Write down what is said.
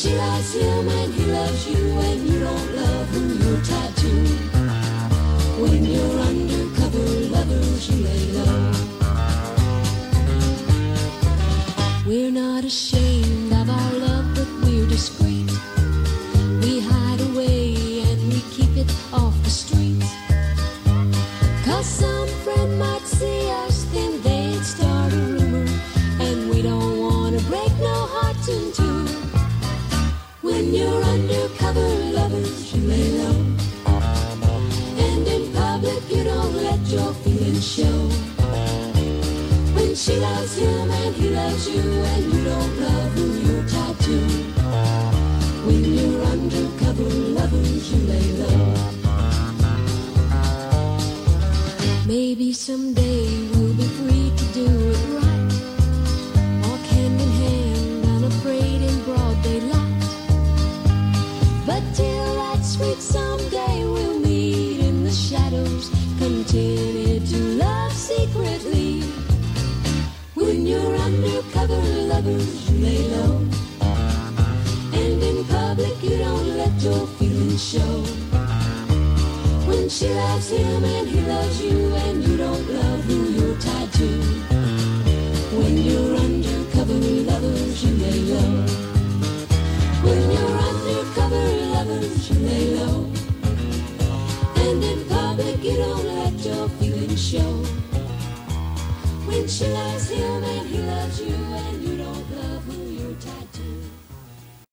she loves him and he loves you, and you don't love who you're tied to. When you're undercover lovers, you lay low. We're not ashamed of our love, but we're discreet. We hide away and we keep it off the street. 'Cause some friend might see us, then they'd start a rumor, and we don't want to break no hearts in two. When you're undercover lovers, you lay low, and in public you don't let your feelings show. When she loves him and he loves you, and you don't love who you're tied to. When you're undercover lovers, you lay low. Maybe someday we'll be free to do it right, walk hand in hand, unafraid in broad daylight. But till that sweet someday we'll meet in the shadows, contented to love secretly. When you're undercover lovers, you lay low, and in public you don't let your feelings show. When she loves him and he loves you, and you don't love who you're tied to. When you're undercover lovers, you lay low. When you're undercover lovers, you lay low, and in public you don't let your feelings show. When she loves him and